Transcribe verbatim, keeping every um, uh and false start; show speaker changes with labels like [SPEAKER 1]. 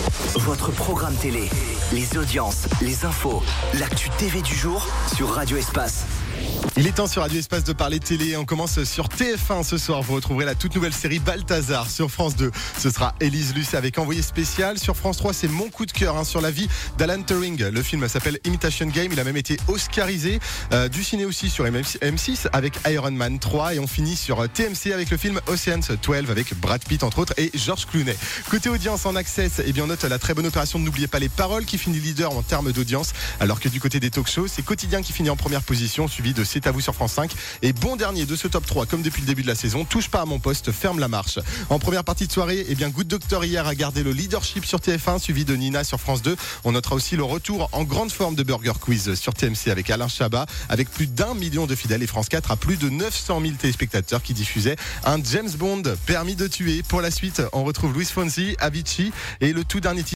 [SPEAKER 1] Votre programme télé, les audiences, les infos, l'actu T V du jour sur Radio Espace.
[SPEAKER 2] Il est temps sur Radio Espace de parler télé. On commence sur T F un ce soir. Vous retrouverez la toute nouvelle série Balthazar. Sur France deux, ce sera Élise Lucet avec Envoyé spécial. Sur France trois, c'est mon coup de cœur hein, sur la vie d'Alan Turing. Le film s'appelle Imitation Game. Il a même été oscarisé. Euh, du ciné aussi sur M six avec Iron Man trois. Et on finit sur T M C avec le film Ocean's douze avec Brad Pitt entre autres et George Clooney. Côté audience en Access, eh bien, on note la très bonne opération de N'oubliez pas les paroles qui finit leader en termes d'audience. Alors que du côté des talk shows, c'est Quotidien qui finit en première position, suivi de C'est à vous sur France cinq. Et bon dernier de ce top trois, comme depuis le début de la saison, Touche pas à mon poste, ferme la marche. En première partie de soirée, eh bien, Good Doctor hier a gardé le leadership sur T F un, suivi de Nina sur France deux. On notera aussi le retour en grande forme de Burger Quiz sur T M C avec Alain Chabat, avec plus d'un million de fidèles, et France quatre a plus de neuf cent mille téléspectateurs qui diffusaient un James Bond, Permis de tuer. Pour la suite, on retrouve Luis Fonsi, Avicii et le tout dernier titre